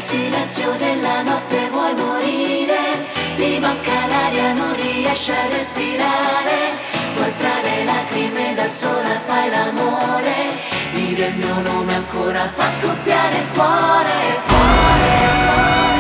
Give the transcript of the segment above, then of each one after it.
silenzio della notte vuoi morire, ti manca l'aria, non riesci a respirare, poi fra le lacrime da sola fai l'amore, dire il mio nome ancora fa scoppiare il cuore, cuore, cuore.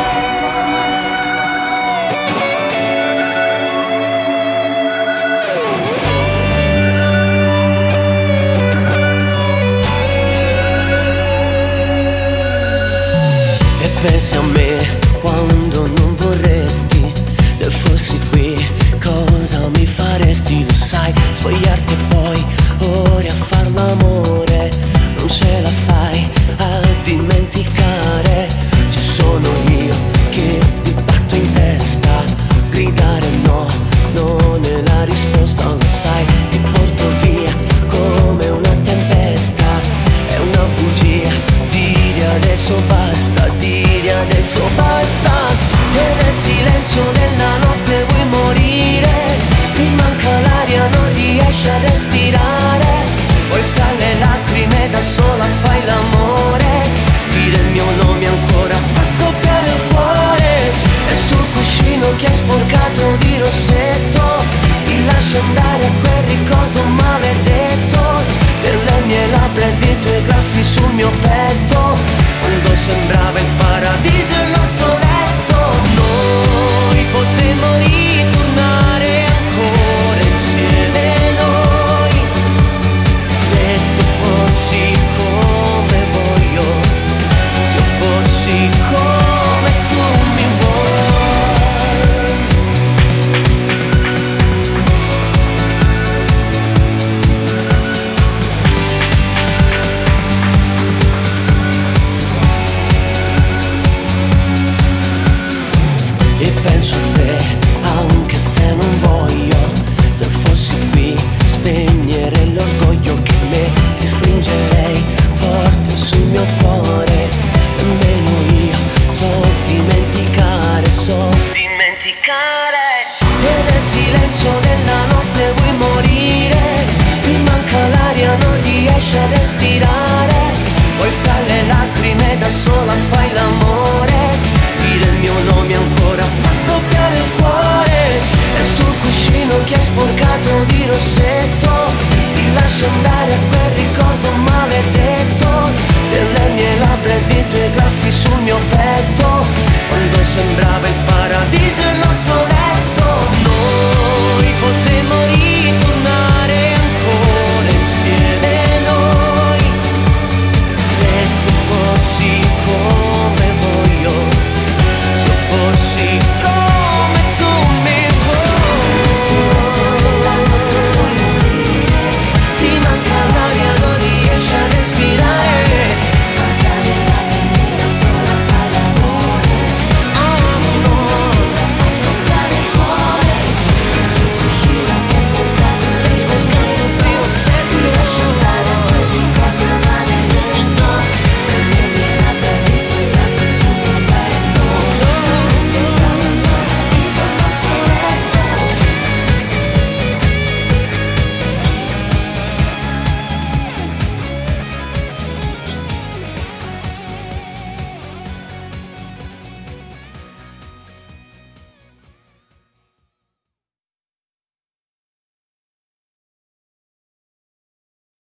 Pensi a me quando non vorresti, se fossi qui cosa mi faresti? Lo sai, spogliarti e poi ore a far l'amore, non ce la fai a dimenticare. Ci sono io che ti batto in testa, gridare no, non è la risposta, lo sai, ti porto via come una tempesta, è una bugia, dire adesso basta, dire adesso basta. E nel silenzio della notte vuoi morire, ti manca l'aria, non riesci a respirare, poi fra le lacrime da sola fai l'amore, dire il mio nome ancora fa scoppiare il cuore, e sul cuscino che hai sporcato di rossetto ti lascio andare a quel ricordo maledetto delle mie labbra e dei tuoi graffi sul mio petto, quando sembrava il paradiso